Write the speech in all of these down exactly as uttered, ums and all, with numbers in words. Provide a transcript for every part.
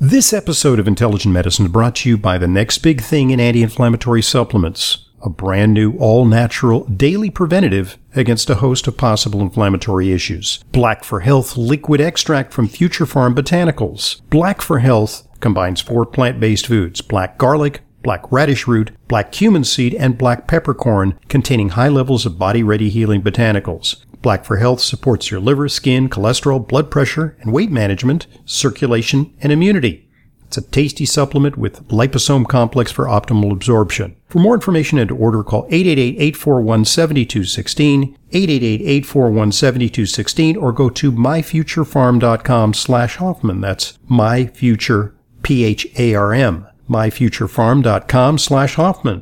This episode of Intelligent Medicine is brought to you by the next big thing in anti-inflammatory supplements, a brand new all-natural daily preventative against a host of possible inflammatory issues. Black for Health liquid extract from Future Farm Botanicals. Black for Health combines four plant-based foods: black garlic, black radish root, black cumin seed, and black peppercorn, containing high levels of body-ready healing botanicals. Black for Health supports your liver, skin, cholesterol, blood pressure, and weight management, circulation, and immunity. It's a tasty supplement with liposome complex for optimal absorption. For more information and to order, call eight eight eight, eight four one, seven two one six, eight eight eight, eight four one, seven two one six, or go to myfuturefarm.com slash Hoffman. That's myfuture, P H A R M, myfuturefarm.com slash Hoffman.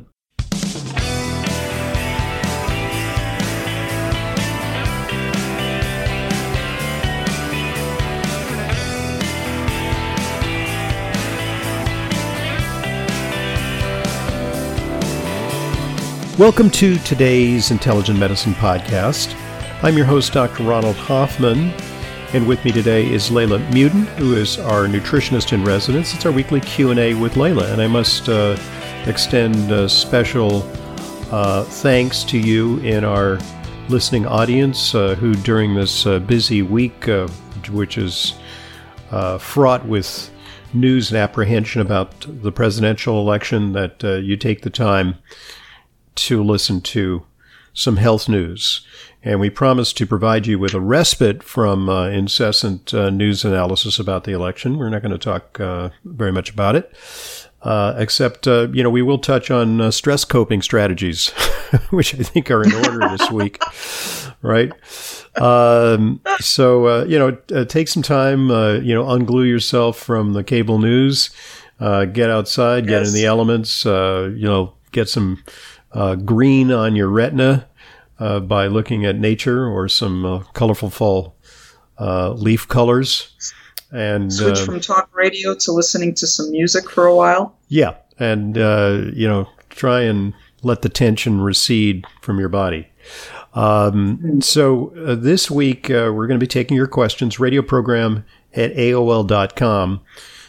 Welcome to today's Intelligent Medicine Podcast. I'm your host, Doctor Ronald Hoffman, and with me today is Layla Muden, who is our nutritionist in residence. It's our weekly Q and A with Layla, and I must uh, extend a special uh, thanks to you in our listening audience uh, who during this uh, busy week, uh, which is uh, fraught with news and apprehension about the presidential election, that uh, you take the time to listen to some health news. And we promise to provide you with a respite from uh, incessant uh, news analysis about the election. We're not going to talk uh, very much about it, uh, except, uh, you know, we will touch on uh, stress coping strategies, which I think are in order this week, right? Um, so, uh, you know, uh, take some time, uh, you know, unglue yourself from the cable news, uh, get outside, get yes. in the elements, uh, you know, get some Uh, green on your retina uh, by looking at nature or some uh, colorful fall uh, leaf colors. And switch uh, from talk radio to listening to some music for a while. Yeah, and uh, you know, try and let the tension recede from your body. Um, mm. So uh, this week uh, we're going to be taking your questions. Radio program at A O L dot com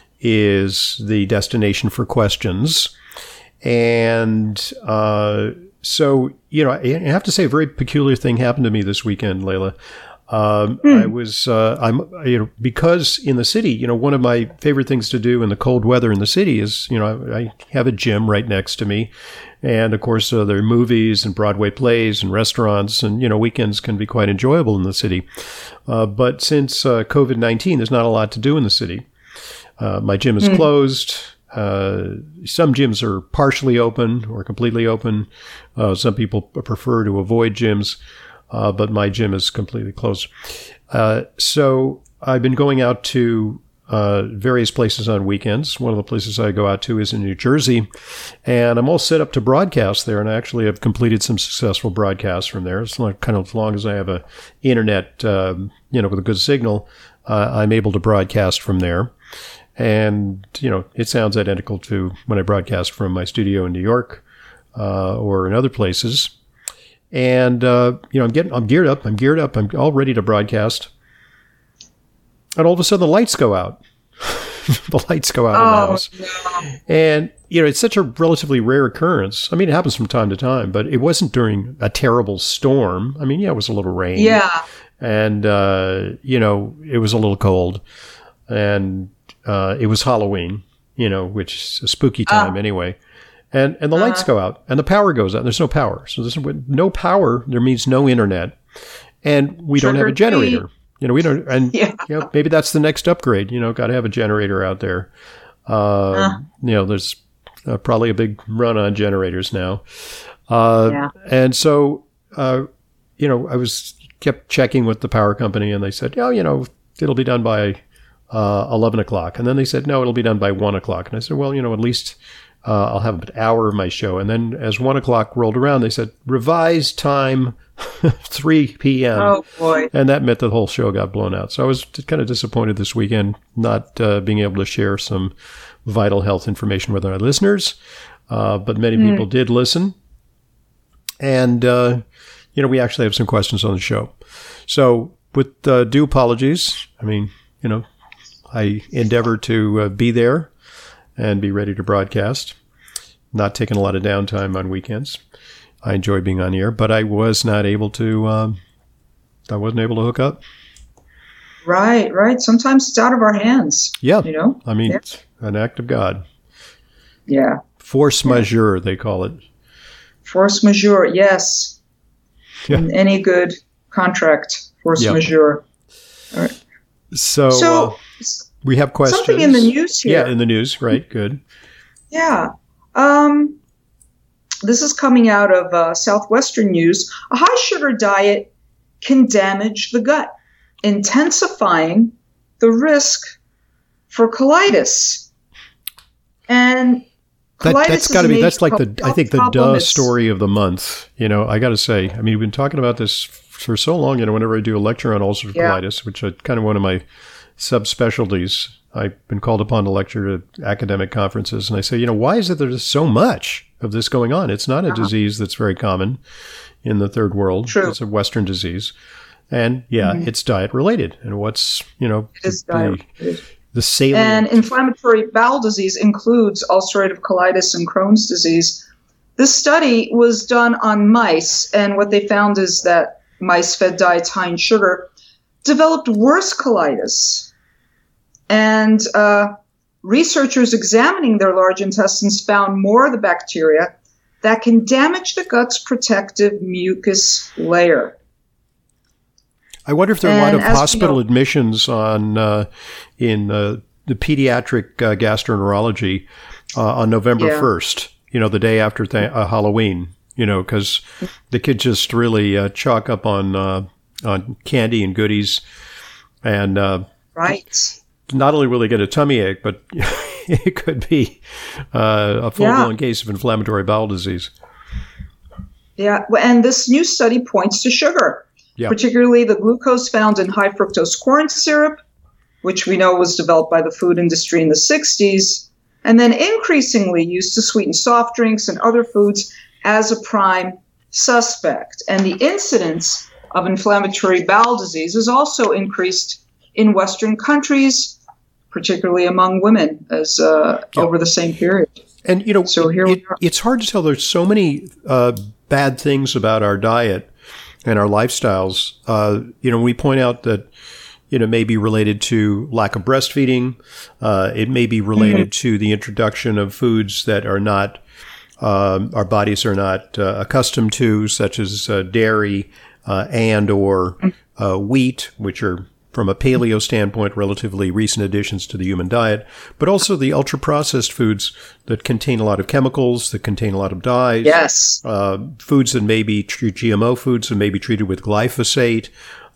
is the destination for questions. And uh, so, you know, I have to say a very peculiar thing happened to me this weekend, Layla. Um, mm. I was, uh, I'm, you know, because in the city, you know, one of my favorite things to do in the cold weather in the city is, you know, I, I have a gym right next to me. And of course, uh, there are movies and Broadway plays and restaurants, and, you know, weekends can be quite enjoyable in the city. Uh, but since uh, covid nineteen, there's not a lot to do in the city. Uh, my gym is mm. closed. Uh, some gyms are partially open or completely open. Uh, some people prefer to avoid gyms, uh, but my gym is completely closed. Uh, so I've been going out to uh, various places on weekends. One of the places I go out to is in New Jersey, and I'm all set up to broadcast there, and I actually have completed some successful broadcasts from there. It's like kind of as long as I have a internet, um, you know, with a good signal, uh, I'm able to broadcast from there. And, you know, it sounds identical to when I broadcast from my studio in New York uh, or in other places. And, uh, you know, I'm getting, I'm geared up. I'm geared up. I'm all ready to broadcast. And all of a sudden the lights go out. The lights go out oh, in the house. No. And, you know, it's such a relatively rare occurrence. I mean, it happens from time to time, but it wasn't during a terrible storm. I mean, yeah, it was a little rain. Yeah. And, uh, you know, it was a little cold. And Uh, it was Halloween, you know, which is a spooky time uh, anyway. And and the uh, lights go out and the power goes out. There's no power. So there's no power. There means no internet. And we don't have a generator. You know, we don't. And, yeah. you know, maybe that's the next upgrade. You know, got to have a generator out there. Uh, uh, you know, there's uh, probably a big run on generators now. Uh, yeah. And so, uh, you know, I was kept checking with the power company and they said, oh, you know, it'll be done by Uh, eleven o'clock. And then they said, no, it'll be done by one o'clock. And I said, well, you know, at least uh, I'll have an hour of my show. And then as one o'clock rolled around, they said, revised time, three p.m. Oh, boy. And that meant the whole show got blown out. So I was kind of disappointed this weekend not uh, being able to share some vital health information with our listeners. Uh, but many mm. people did listen. And, uh, you know, we actually have some questions on the show. So with uh, due apologies, I mean, you know, I endeavor to uh, be there and be ready to broadcast. Not taking a lot of downtime on weekends. I enjoy being on the air, but I was not able to. Um, I wasn't able to hook up. Right, right. Sometimes it's out of our hands. Yeah, you know. I mean, yeah. It's an act of God. Yeah. Force yeah. majeure, they call it. Force majeure, yes. Yeah. In any good contract, force yep. majeure. All right. So, so uh, we have questions. Something in the news here. Yeah, in the news, right? Good. Yeah. Um, this is coming out of uh, Southwestern News. A high sugar diet can damage the gut, intensifying the risk for colitis. And that, colitis that's got to be, that's like the, I think the duh is, story of the month. You know, I got to say, I mean, we've been talking about this for so long, you know, whenever I do a lecture on ulcerative yeah. colitis, which is kind of one of my subspecialties, I've been called upon to lecture at academic conferences, and I say, you know, why is it there's so much of this going on? It's not a uh-huh. disease that's very common in the third world. True. It's a Western disease. And yeah, mm-hmm. it's diet related. And what's, you know, it is the, diet the, the salient. And inflammatory bowel disease includes ulcerative colitis and Crohn's disease. This study was done on mice, and what they found is that mice fed diets high in sugar developed worse colitis. And uh, researchers examining their large intestines found more of the bacteria that can damage the gut's protective mucus layer. I wonder if there are a lot of And as hospital we know- admissions on uh, in uh, the pediatric uh, gastroenterology uh, on November Yeah. first, you know, the day after th- uh, Halloween, you know, because the kids just really uh, chalk up on uh, on candy and goodies. And uh, Right. not only will they get a tummy ache, but it could be uh, a full-blown Yeah. case of inflammatory bowel disease. Yeah, well, and this new study points to sugar, Yeah. particularly the glucose found in high fructose corn syrup, which we know was developed by the food industry in the sixties, and then increasingly used to sweeten soft drinks and other foods as a prime suspect. And the incidence of inflammatory bowel disease is also increased in Western countries, particularly among women, as uh, Yeah. over the same period. And, you know, So here it, we are. it's hard to tell. There's so many uh, bad things about our diet and our lifestyles. Uh, you know, we point out that, you know, may be related to lack of breastfeeding. Uh, it may be related mm-hmm. to the introduction of foods that are not, um, our bodies are not uh, accustomed to, such as uh, dairy uh, and or uh, wheat, which are, from a paleo standpoint, relatively recent additions to the human diet, but also the ultra-processed foods that contain a lot of chemicals, that contain a lot of dyes. Yes. Uh, foods that may be tr- G M O foods that may be treated with glyphosate.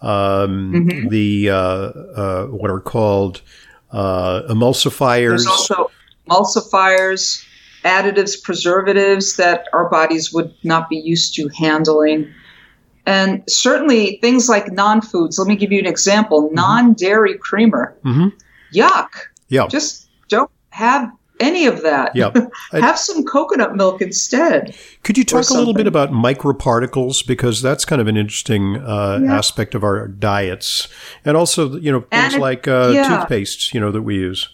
Um, mm-hmm. The uh, uh, what are called uh, emulsifiers. There's also emulsifiers, additives, preservatives that our bodies would not be used to handling. And certainly things like non-foods. Let me give you an example. Mm-hmm. Non-dairy creamer. Mm-hmm. Yuck. Yeah. Just don't have any of that. Yeah. Have some coconut milk instead. Could you talk a little bit about microparticles? Because that's kind of an interesting uh, yeah. aspect of our diets. And also, you know, things and like uh, yeah. toothpastes, you know, that we use.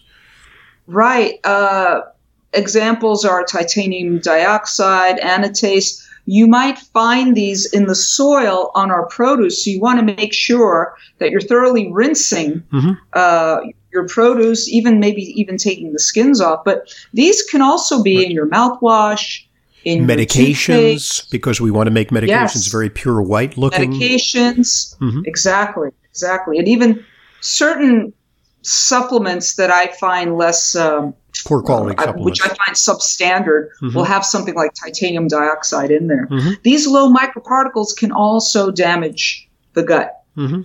Right. Uh, examples are titanium dioxide, anatase. You might find these in the soil on our produce, so you want to make sure that you're thoroughly rinsing mm-hmm. uh, your produce, even maybe even taking the skins off. But these can also be right. in your mouthwash, in medications, because we want to make medications yes. very pure white looking. Medications, mm-hmm. exactly, exactly. And even certain supplements that I find less um, poor quality uh, supplements, which I find substandard, mm-hmm. will have something like titanium dioxide in there. Mm-hmm. These low microparticles can also damage the gut. Mm-hmm.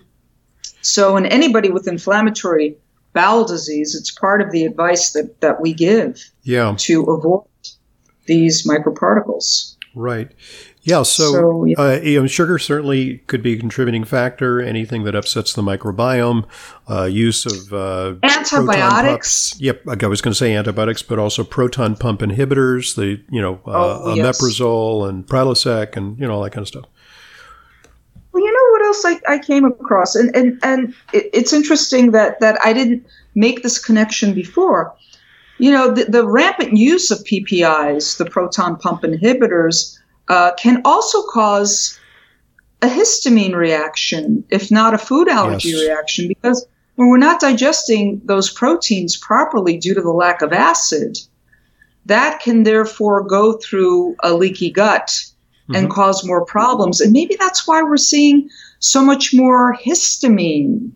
So in anybody with inflammatory bowel disease, it's part of the advice that, that we give yeah. to avoid these microparticles. Right. Yeah, so, so yeah. Uh, you know, sugar certainly could be a contributing factor. Anything that upsets the microbiome, uh, use of uh, antibiotics. Yep, I was going to say antibiotics, but also proton pump inhibitors. The you know, uh, oh, yes. omeprazole and Prilosec, and you know all that kind of stuff. Well, you know what else I, I came across, and and and it, it's interesting that that I didn't make this connection before. You know, the, the rampant use of P P Is, the proton pump inhibitors, uh, can also cause a histamine reaction, if not a food allergy yes. reaction, because when we're not digesting those proteins properly due to the lack of acid, that can therefore go through a leaky gut mm-hmm. and cause more problems. And maybe that's why we're seeing so much more histamine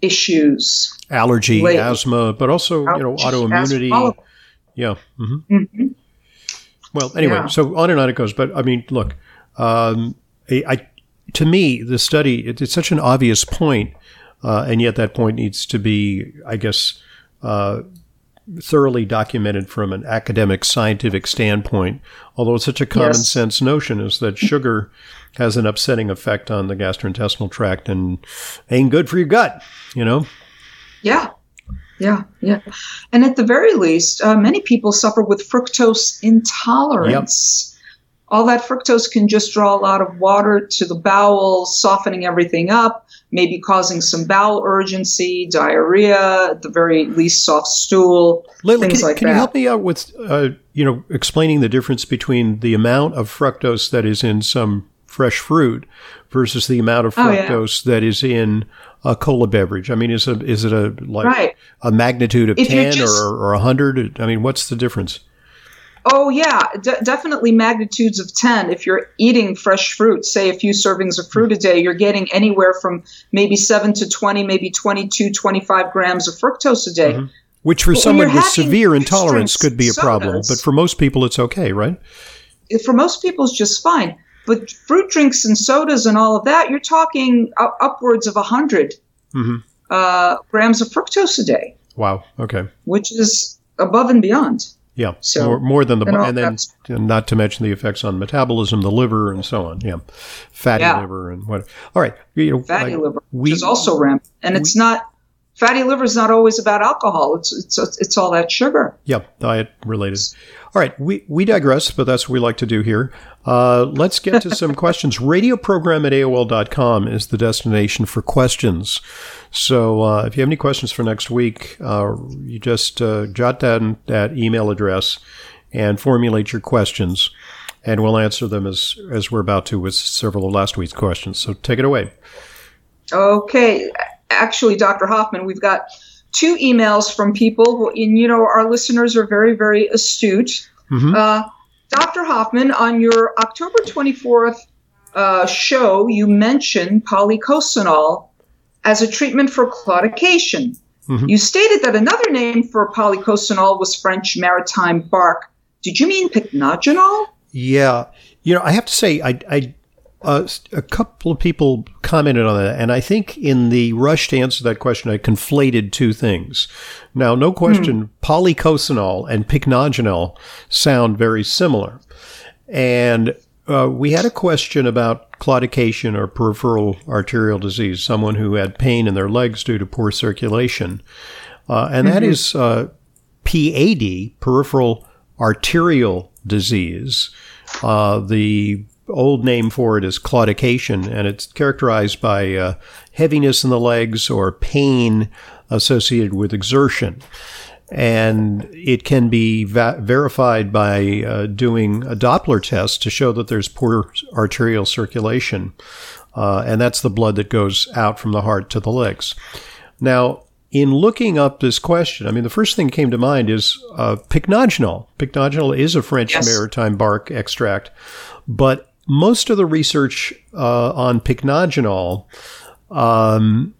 issues. Allergy, lately. asthma, but also, Allergy, you know, autoimmunity. Asthma, yeah. Mm-hmm. Mm-hmm. Well, anyway, yeah. so on and on it goes. But I mean, look, um, I, I, to me, the study, it, it's such an obvious point, uh, and yet that point needs to be, I guess, uh, thoroughly documented from an academic, scientific standpoint. Although it's such a common yes. sense notion is that sugar has an upsetting effect on the gastrointestinal tract and ain't good for your gut, you know? Yeah. Yeah, yeah. And at the very least, uh, many people suffer with fructose intolerance. Yep. All that fructose can just draw a lot of water to the bowel, softening everything up, maybe causing some bowel urgency, diarrhea, at the very least soft stool, Layla, things can, like can that. Can you help me out with, uh, you know, explaining the difference between the amount of fructose that is in some fresh fruit versus the amount of fructose oh, yeah. that is in a cola beverage? I mean, is a is it a like right. a magnitude of if ten just, or or a hundred? I mean, what's the difference? Oh yeah, de- definitely magnitudes of ten. If you're eating fresh fruit, say a few servings of fruit a day, you're getting anywhere from maybe seven to twenty, maybe twenty-two, twenty-five grams of fructose a day. Mm-hmm. Which for but someone with severe intolerance could be a sodas, problem, but for most people it's okay, right? For most people it's just fine. But fruit drinks and sodas and all of that, you're talking up- upwards of one hundred mm-hmm. uh, grams of fructose a day. Wow. Okay. Which is above and beyond. Yeah. So, more, more than the, and, and then not to mention the effects on metabolism, the liver, and so on. Yeah. Fatty yeah. liver and what. All right. You know, fatty like, liver, we, which is also rampant. And we, it's not, fatty liver is not always about alcohol. It's, it's, it's all that sugar. Yeah. Diet related. All right, we, we digress, but that's what we like to do here. Uh, let's get to some questions. Radioprogram at A O L dot com is the destination for questions. So uh, if you have any questions for next week, uh, you just uh, jot down that email address and formulate your questions, and we'll answer them as, as we're about to with several of last week's questions. So take it away. Okay. Actually, Doctor Hoffman, we've got two emails from people who, and, you know, our listeners are very, very astute. Mm-hmm. Uh, Doctor Hoffman, on your October twenty-fourth uh, show, you mentioned polycosanol as a treatment for claudication. Mm-hmm. You stated that another name for polycosanol was French maritime bark. Did you mean pycnogenol? Yeah. You know, I have to say, I, I Uh, a couple of people commented on that, and I think in the rush to answer that question, I conflated two things. Now, no question, mm. polycosanol and pycnogenol sound very similar. And uh, we had a question about claudication or peripheral arterial disease, someone who had pain in their legs due to poor circulation. Uh, and mm-hmm. that is uh, P A D, peripheral arterial disease. Uh, the old name for it is claudication, and it's characterized by uh, heaviness in the legs or pain associated with exertion. And it can be va- verified by uh, doing a Doppler test to show that there's poor arterial circulation. Uh, and that's the blood that goes out from the heart to the legs. Now, in looking up this question, I mean, the first thing that came to mind is uh, pycnogenol. Pycnogenol is a French yes. maritime bark extract, but most of the research uh, on pycnogenol um,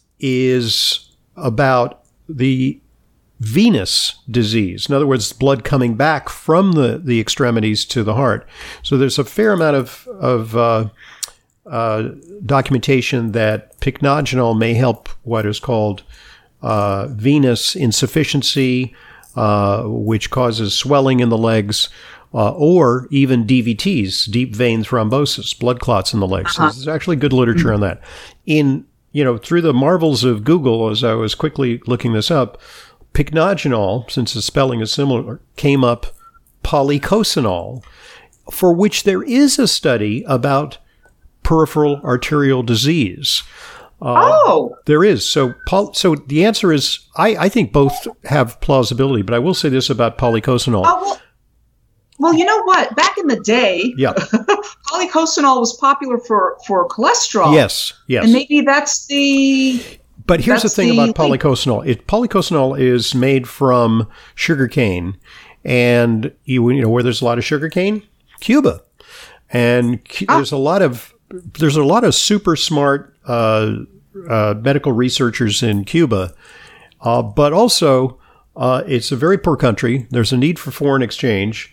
is about the venous disease. In other words, blood coming back from the, the extremities to the heart. So there's a fair amount of, of uh, uh, documentation that pycnogenol may help what is called uh, venous insufficiency, uh, which causes swelling in the legs, uh, or even D V Ts, deep vein thrombosis, blood clots in the legs. Uh-huh. So there's actually good literature on that. In, you know, through the marvels of Google, as I was quickly looking this up, pycnogenol, since the spelling is similar, came up polycosanol, for which there is a study about peripheral arterial disease. Uh, oh, there is. So, poly- so the answer is, I, I think both have plausibility, but I will say this about polycosanol. Oh, well, well, you know what? Back in the day, yeah. polycosanol was popular for, for cholesterol. Yes, yes. And maybe that's the... But here's the that's thing the about polycosanol. It, polycosanol is made from sugarcane. And you, you know where there's a lot of sugarcane? Cuba. And cu- Ah. there's a lot of there's a lot of super smart uh, uh, medical researchers in Cuba. Uh, but also, uh, it's a very poor country. There's a need for foreign exchange.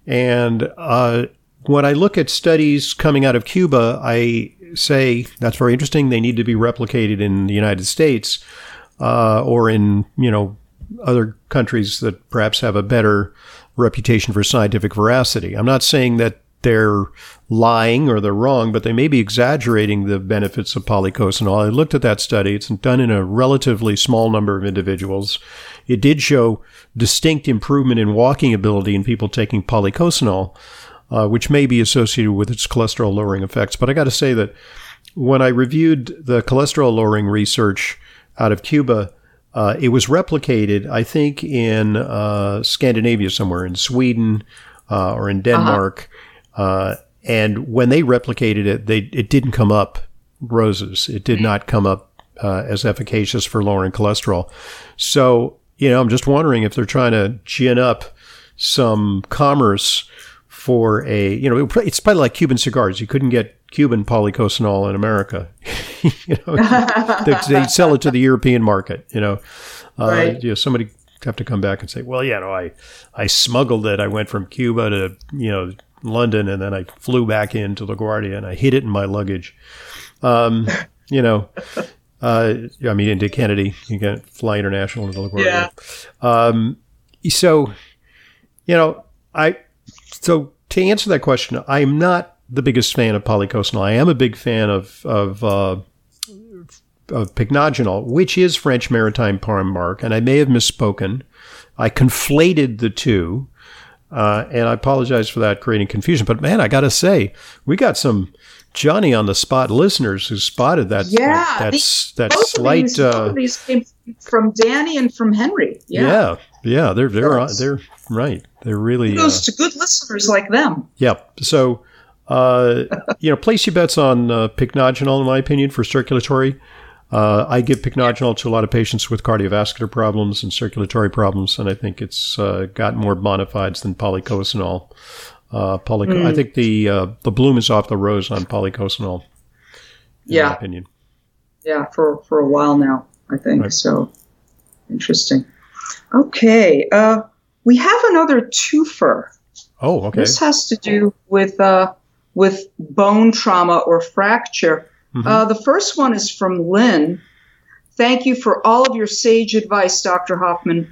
And uh, when I look at studies coming out of Cuba, I say that's very interesting. They need to be replicated in the United States uh, or in, you know, other countries that perhaps have a better reputation for scientific veracity. I'm not saying that they're lying or they're wrong, but they may be exaggerating the benefits of polycosanol. I looked at that study. It's done in a relatively small number of individuals. It did show distinct improvement in walking ability in people taking polycosanol, uh, which may be associated with its cholesterol-lowering effects. But I got to say that when I reviewed the cholesterol-lowering research out of Cuba, uh, it was replicated, I think, in uh, Scandinavia somewhere, in Sweden uh, or in Denmark. Uh-huh. Uh, and when they replicated it, they it didn't come up roses. It did not come up uh, as efficacious for lowering cholesterol. So, you know, I'm just wondering if they're trying to gin up some commerce for a, you know, it's probably like Cuban cigars. You couldn't get Cuban polycosanol in America. you know, they, they sell it to the European market, you know. Uh, right. You know, somebody have to come back and say, well, yeah, no, I, I smuggled it. I went from Cuba to, you know, London, and then I flew back into LaGuardia, and I hid it in my luggage. Um, you know, uh, I mean, into Kennedy, you can fly international into LaGuardia. Yeah. Um, so, you know, I, so to answer that question, I'm not the biggest fan of polycosanol. I am a big fan of, of, uh, of pycnogenol, which is French maritime palm bark, and I may have misspoken. I conflated the two. Uh, and I apologize for that, creating confusion. But man, I got to say, we got some Johnny on the spot listeners who spotted that. Yeah, that, these, that both slight. Of these, uh, both of these came from Danny and from Henry. Yeah, yeah, yeah they're they're Yes. they're right. They're really. It goes uh, to good listeners like them. Yep. Yeah, so, uh, you know, place your bets on uh, pycnogenol, in my opinion, for circulatory. Uh, I give pycnogenol to a lot of patients with cardiovascular problems and circulatory problems, and I think it's uh, got more bona fides than polycosanol. Uh, polyco- mm. I think the uh, the bloom is off the rose on polycosanol, in yeah. my opinion. Yeah, for, for a while now, I think. Right. So, interesting. Okay, uh, we have another twofer. Oh, okay. This has to do with uh, with bone trauma or fracture. Mm-hmm. Uh, the first one is from Lynn. Thank you for all of your sage advice, Doctor Hoffman.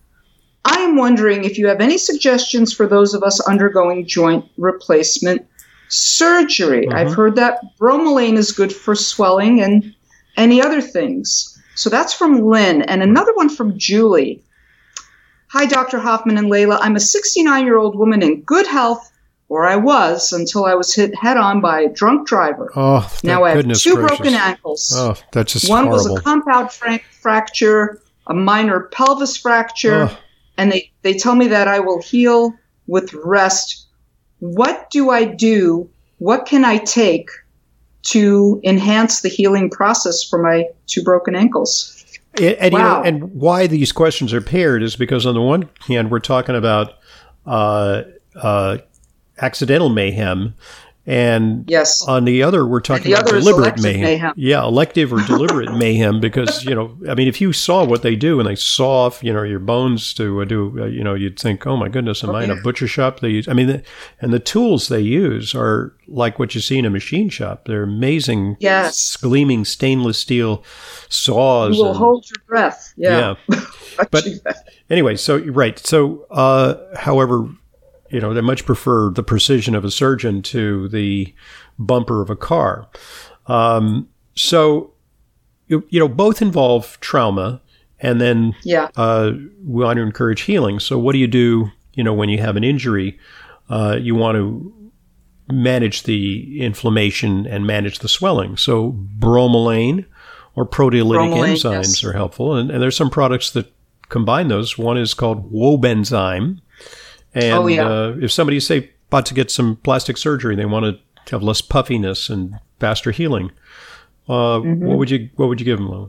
I am wondering if you have any suggestions for those of us undergoing joint replacement surgery. Mm-hmm. I've heard that bromelain is good for swelling and any other things. So that's from Lynn. And another one from Julie. Hi, Doctor Hoffman and Layla. I'm a sixty-nine-year-old woman in good health, or I was, until I was hit head-on by a drunk driver. Oh, now I have two gracious. broken ankles. Oh, that's just One horrible. was a compound fra- fracture, a minor pelvis fracture, oh. and they, they tell me that I will heal with rest. What do I do? What can I take to enhance the healing process for my two broken ankles? And, and, wow. you know, and why these questions are paired is because on the one hand, we're talking about uh, uh, accidental mayhem, and yes. on the other, we're talking the about other deliberate is mayhem. mayhem. Yeah, elective or deliberate mayhem, because, you know, I mean, if you saw what they do and they saw off, you know, your bones to uh, do, uh, you know, you'd think, oh my goodness, am oh, I in yeah. a butcher shop? They use, I mean, the, and the tools they use are like what you see in a machine shop. They're amazing, yes. gleaming stainless steel saws. You will and, hold your breath. Yeah. yeah. But anyway, so, right. So, uh, however, you know, they much prefer the precision of a surgeon to the bumper of a car. Um, so, you, you know, both involve trauma, and then yeah. uh, we want to encourage healing. So what do you do, you know, when you have an injury? Uh, you want to manage the inflammation and manage the swelling. So bromelain or proteolytic Bromelain, enzymes yes. are helpful. And, and there's some products that combine those. One is called Wobenzyme. And oh, yeah. uh, if somebody, say, about to get some plastic surgery, they want to have less puffiness and faster healing, uh, mm-hmm. what would you what would you give them, Lola?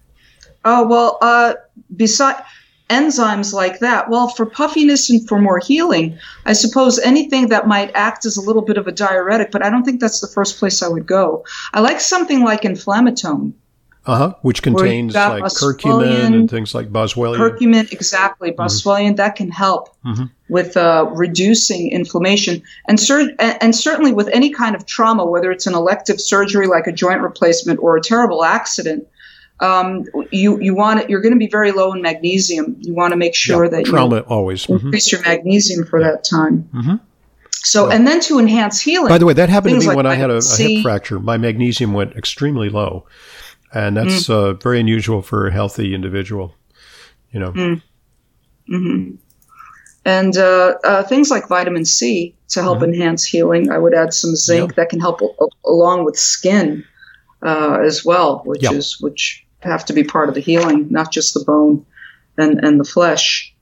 Oh, well, uh, beside enzymes like that, well, for puffiness and for more healing, I suppose anything that might act as a little bit of a diuretic, but I don't think that's the first place I would go. I like something like inflammatome. Uh-huh, which contains like curcumin and things like boswellia. Curcumin, exactly. Boswellia, mm-hmm. that can help mm-hmm. with uh, reducing inflammation. And, cer- and certainly with any kind of trauma, whether it's an elective surgery like a joint replacement or a terrible accident, um, you, you want it, you're going to be very low in magnesium. You want to make sure yeah, that trauma you always. increase Mm-hmm. your magnesium for yeah. that time. Mm-hmm. So, yeah. and then to enhance healing. By the way, that happened to me like when I had a, a C. hip fracture. My magnesium went extremely low. And that's mm. uh, very unusual for a healthy individual, you know. Mm. Mm-hmm. And uh, uh, things like vitamin C to help mm-hmm. enhance healing. I would add some zinc yep. that can help a- along with skin uh, as well, which yep. is which have to be part of the healing, not just the bone and, and the flesh.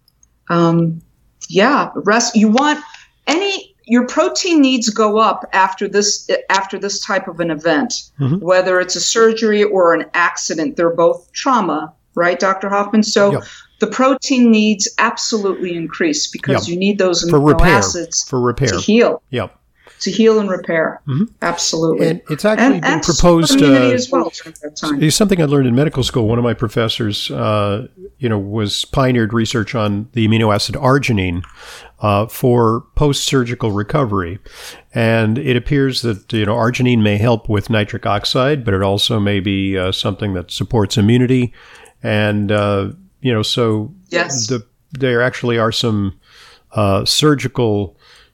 Um, yeah, rest. You want any. Your protein needs go up after this after this type of an event, mm-hmm. whether it's a surgery or an accident. They're both trauma, right, Doctor Hoffman? So yep. the protein needs absolutely increase because yep. you need those for amino repair. acids for repair. to heal. Yep. To heal and repair. Mm-hmm. Absolutely. And it's actually and, been and proposed. Uh, as well it's something I learned in medical school. One of my professors, uh, you know, was pioneered research on the amino acid arginine uh, for post-surgical recovery. And it appears that, you know, arginine may help with nitric oxide, but it also may be uh, something that supports immunity. And, uh, you know, so yes. the, there actually are some uh, surgical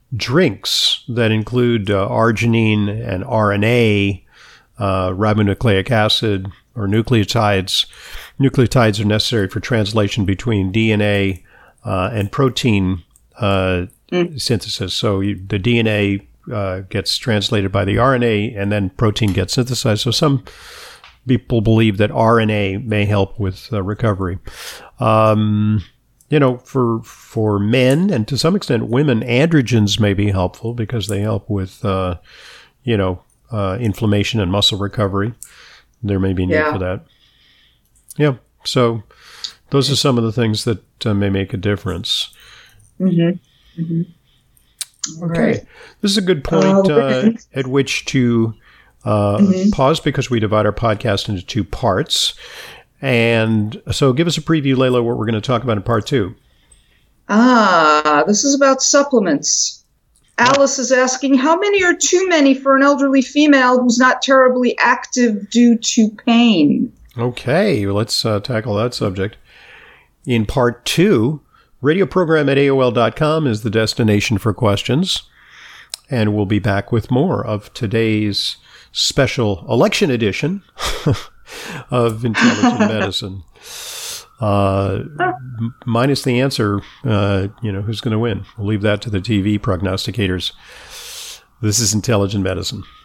drinks that include uh, arginine and R N A, uh, ribonucleic acid, or nucleotides. Nucleotides are necessary for translation between D N A uh, and protein uh, mm. synthesis. So you, the D N A uh, gets translated by the R N A, and then protein gets synthesized. So some people believe that R N A may help with uh, recovery. Um, You know, for for men and to some extent women, androgens may be helpful because they help with, uh, you know, uh, inflammation and muscle recovery. There may be need yeah. for that. Yeah. So those are some of the things that uh, may make a difference. Mm-hmm. Mm-hmm. Okay. Right. This is a good point uh, at which to uh, mm-hmm. pause because we divide our podcast into two parts. And so give us a preview, Layla, what we're going to talk about in part two. Ah, this is about supplements. Alice is asking, how many are too many for an elderly female who's not terribly active due to pain? Okay, well, let's uh, tackle that subject. In part two, radio program at A O L dot com is the destination for questions. And we'll be back with more of today's special election edition of Intelligent Medicine. Uh, m- minus the answer, uh, you know, who's going to win? We'll leave that to the T V prognosticators. This is Intelligent Medicine.